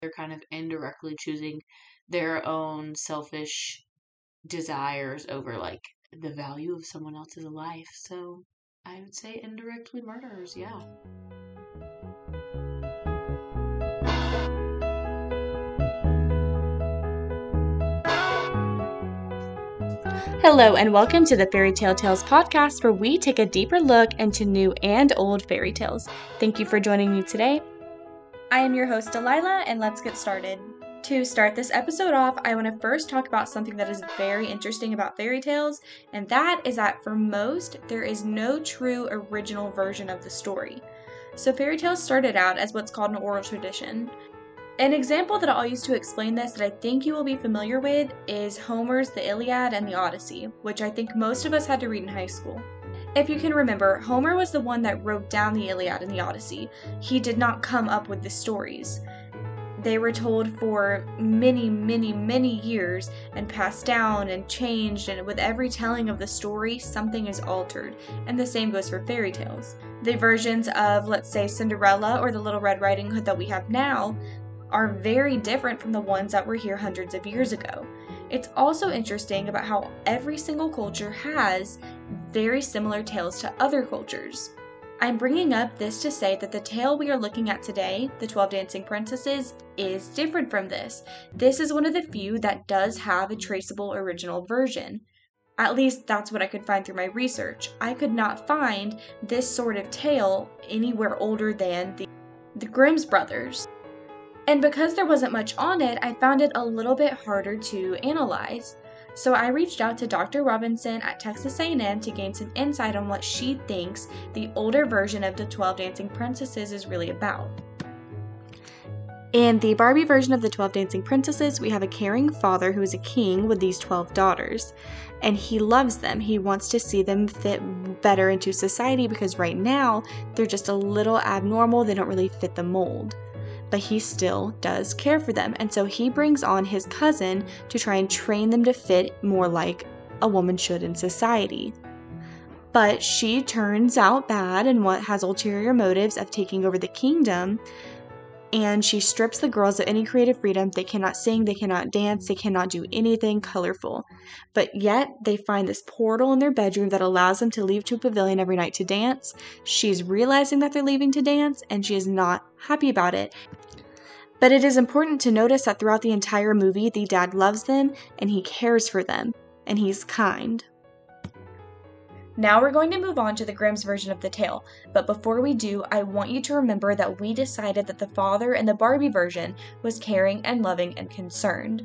They're kind of indirectly choosing their own selfish desires over like the value of someone else's life. So I would say indirectly murderers, yeah. Hello, and welcome to the Fairy Tale Tales podcast, where we take a deeper look into new and old fairy tales. Thank you for joining me today. I am your host, Delilah, and let's get started. To start this episode off, I want to first talk about something that is very interesting about fairy tales, and that is that for most, there is no true original version of the story. So fairy tales started out as what's called an oral tradition. An example that I'll use to explain this that I think you will be familiar with is Homer's The Iliad and the Odyssey, which I think most of us had to read in high school. If you can remember, Homer was the one that wrote down the Iliad and the Odyssey. He did not come up with the stories. They were told for many, many, many years and passed down and changed, and with every telling of the story, something is altered. And the same goes for fairy tales. The versions of, let's say, Cinderella or the Little Red Riding Hood that we have now are very different from the ones that were here hundreds of years ago. It's also interesting about how every single culture has very similar tales to other cultures. I'm bringing up this to say that the tale we are looking at today, The 12 Dancing Princesses, is different from this. This is one of the few that does have a traceable original version. At least that's what I could find through my research. I could not find this sort of tale anywhere older than the Grimm's brothers. And because there wasn't much on it, I found it a little bit harder to analyze. So I reached out to Dr. Robinson at Texas A&M to gain some insight on what she thinks the older version of the 12 Dancing Princesses is really about. In the Barbie version of the 12 Dancing Princesses, we have a caring father who is a king with these 12 daughters. And he loves them. He wants to see them fit better into society because right now they're just a little abnormal. They don't really fit the mold. But he still does care for them, and so he brings on his cousin to try and train them to fit more like a woman should in society. But she turns out bad and has ulterior motives of taking over the kingdom, and she strips the girls of any creative freedom. They cannot sing, they cannot dance, they cannot do anything colorful. But yet, they find this portal in their bedroom that allows them to leave to a pavilion every night to dance. She's realizing that they're leaving to dance, and she is not happy about it. But it is important to notice that throughout the entire movie, the dad loves them, and he cares for them, and he's kind. Now we're going to move on to the Grimm's version of the tale, but before we do, I want you to remember that we decided that the father in the Barbie version was caring and loving and concerned.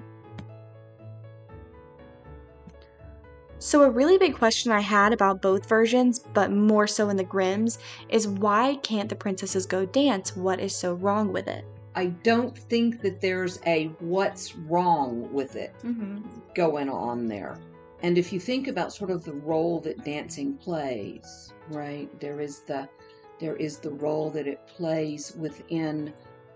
So a really big question I had about both versions, but more so in the Grimm's, is why can't the princesses go dance? What is so wrong with it? I don't think that there's a what's wrong with it going on there. And if you think about sort of the role that dancing plays, right? There is the role that it plays within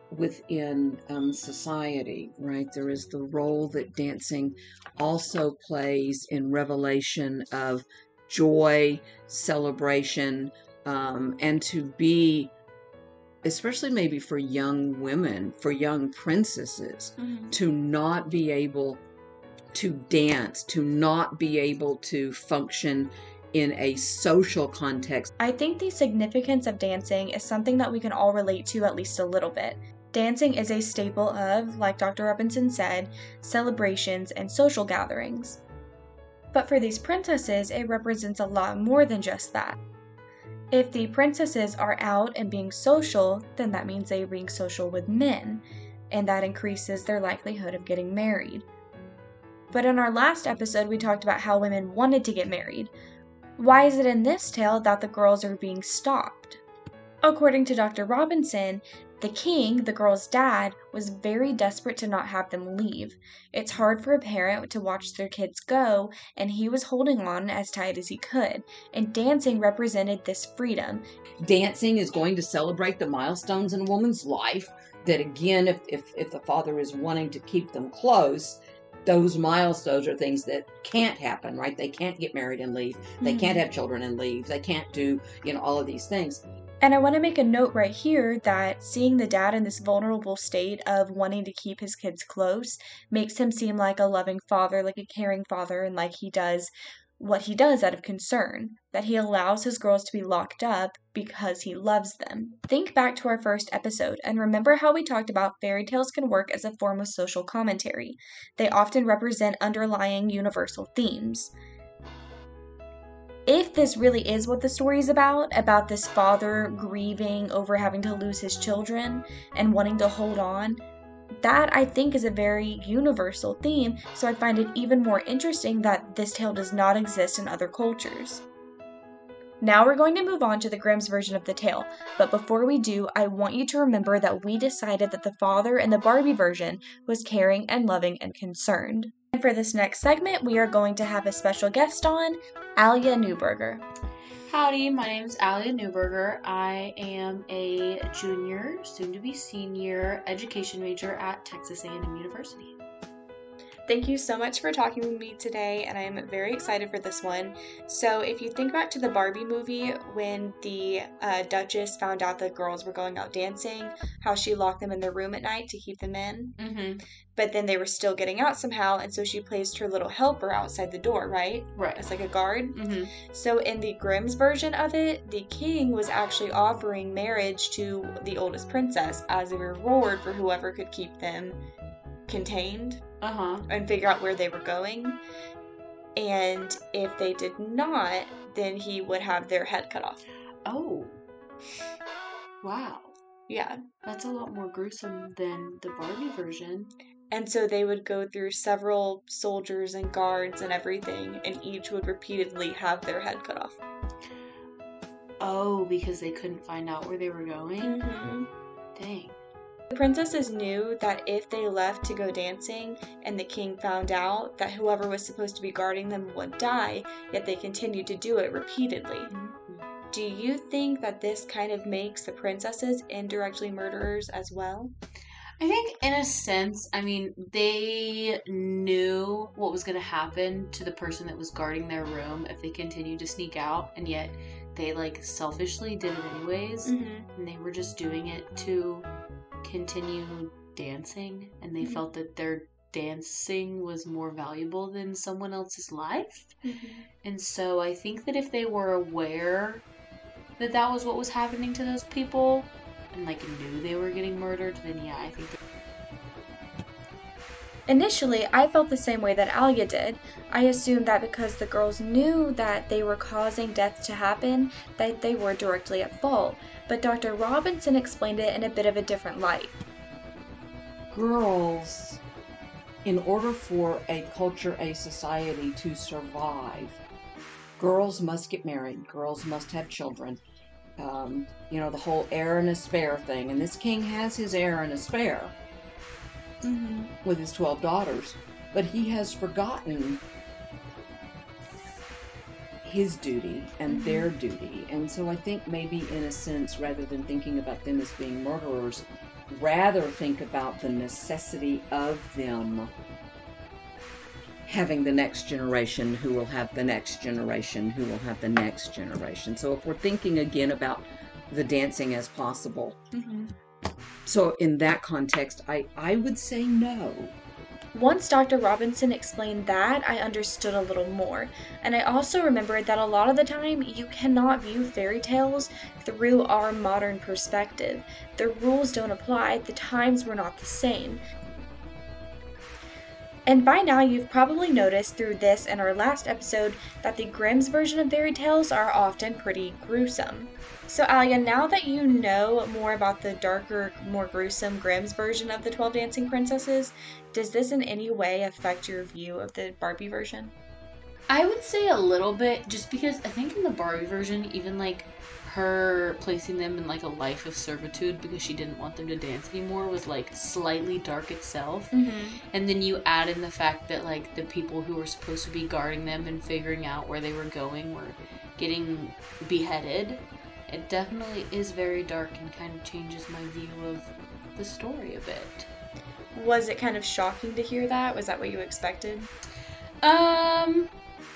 society, right? There is the role that dancing also plays in revelation of joy, celebration, and to be, especially maybe for young women, for young princesses, to not be able to dance, to not be able to function in a social context. I think the significance of dancing is something that we can all relate to at least a little bit. Dancing is a staple of, like Dr. Robinson said, celebrations and social gatherings. But for these princesses, it represents a lot more than just that. If the princesses are out and being social, then that means they are being social with men, and that increases their likelihood of getting married. But in our last episode, we talked about how women wanted to get married. Why is it in this tale that the girls are being stopped? According to Dr. Robinson, the king, the girl's dad, was very desperate to not have them leave. It's hard for a parent to watch their kids go, and he was holding on as tight as he could, and dancing represented this freedom. Dancing is going to celebrate the milestones in a woman's life, that again, if the father is wanting to keep them close, those milestones are things that can't happen, right? They can't get married and leave. They can't have children and leave. They can't do, all of these things. And I want to make a note right here that seeing the dad in this vulnerable state of wanting to keep his kids close makes him seem like a loving father, like a caring father, and like he does what he does out of concern, that he allows his girls to be locked up because he loves them. Think back to our first episode and remember how we talked about fairy tales can work as a form of social commentary. They often represent underlying universal themes. If this really is what the story is about this father grieving over having to lose his children and wanting to hold on, that I think is a very universal theme, so I find it even more interesting that this tale does not exist in other cultures. Now we're going to move on to the Grimm's version of the tale, but before we do, I want you to remember that we decided that the father in the Barbie version was caring and loving and concerned. And for this next segment, we are going to have a special guest on, Alia Newberger. Howdy, my name is Alia Newberger. I am a junior, soon-to-be senior, education major at Texas A&M University. Thank you so much for talking with me today, and I am very excited for this one. So if you think back to the Barbie movie, when the Duchess found out the girls were going out dancing, how she locked them in their room at night to keep them in, but then they were still getting out somehow, and so she placed her little helper outside the door, right? Right. As like a guard. So in the Grimm's version of it, the king was actually offering marriage to the oldest princess as a reward for whoever could keep them contained and figure out where they were going. And if they did not, then he would have their head cut off. Oh. Wow. Yeah. That's a lot more gruesome than the Barbie version. And so they would go through several soldiers and guards and everything, and each would repeatedly have their head cut off. Oh, because they couldn't find out where they were going? Dang. The princesses knew that if they left to go dancing and the king found out, that whoever was supposed to be guarding them would die, yet they continued to do it repeatedly. Do you think that this kind of makes the princesses indirectly murderers as well? I think in a sense, I mean, they knew what was going to happen to the person that was guarding their room if they continued to sneak out, and yet they like selfishly did it anyways, and they were just doing it to continue dancing, and they felt that their dancing was more valuable than someone else's life. And so I think that if they were aware that that was what was happening to those people and like knew they were getting murdered, then yeah, I think Initially, I felt the same way that Alia did. I assumed that because the girls knew that they were causing death to happen, that they were directly at fault. But Dr. Robinson explained it in a bit of a different light. Girls, in order for a culture, a society to survive, girls must get married. Girls must have children. The whole heir and a spare thing. And this king has his heir and a spare. With his 12 daughters, but he has forgotten his duty and their duty, and so I think maybe in a sense, rather than thinking about them as being murderers, rather think about the necessity of them having the next generation who will have the next generation who will have the next generation. So if we're thinking again about the dancing as possible, so in that context, I would say no. Once Dr. Robinson explained that, I understood a little more. And I also remembered that a lot of the time, you cannot view fairy tales through our modern perspective. The rules don't apply, the times were not the same. And by now, you've probably noticed through this and our last episode that the Grimm's version of fairy tales are often pretty gruesome. So Alia, now that you know more about the darker, more gruesome Grimm's version of the 12 Dancing Princesses, does this in any way affect your view of the Barbie version? I would say a little bit, just because I think in the Barbie version, even like her placing them in like a life of servitude because she didn't want them to dance anymore was like slightly dark itself. And then you add in the fact that like the people who were supposed to be guarding them and figuring out where they were going were getting beheaded. It definitely is very dark and kind of changes my view of the story a bit. Was it kind of shocking to hear that? Was that what you expected?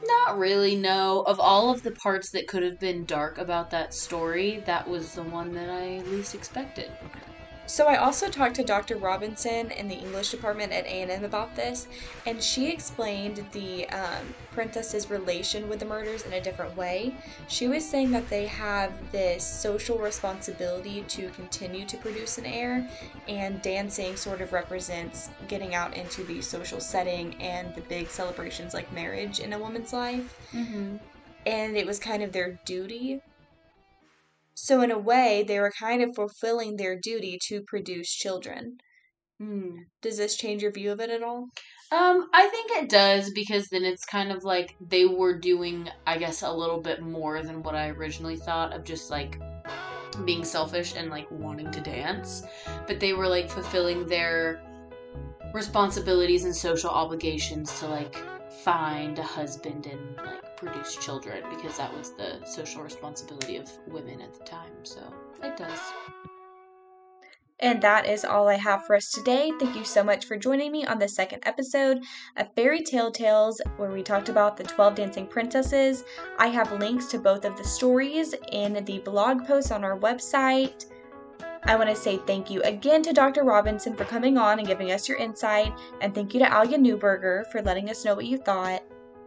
Not really, no. Of all of the parts that could have been dark about that story, that was the one that I least expected. So I also talked to Dr. Robinson in the English department at A&M about this, and she explained the Prentice's relation with the murders in a different way. She was saying that they have this social responsibility to continue to produce an heir, and dancing sort of represents getting out into the social setting and the big celebrations like marriage in a woman's life. Mm-hmm. And it was kind of their duty. So in a way, they were kind of fulfilling their duty to produce children. Does this change your view of it at all? I think it does, because then it's kind of like they were doing, I guess, a little bit more than what I originally thought of just like being selfish and like wanting to dance. But they were like fulfilling their responsibilities and social obligations to like find a husband and like produce children, because that was the social responsibility of women at the time. So it does. And that is all I have for us today. Thank you so much for joining me on the second episode of Fairy Tale Tales, where we talked about the 12 Dancing Princesses. I have links to both of the stories in the blog post on our website. I want to say thank you again to Dr. Robinson for coming on and giving us your insight, and thank you to Alia Newberger for letting us know what you thought.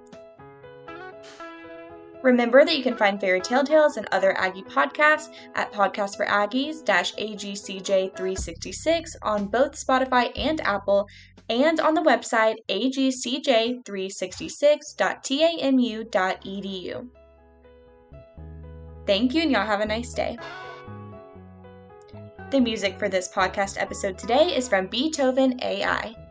Remember that you can find Fairy Tale Tales and other Aggie podcasts at Podcast for Aggies AGCJ366 on both Spotify and Apple, and on the website agcj366.tamu.edu. Thank you, and y'all have a nice day. The music for this podcast episode today is from Beethoven AI.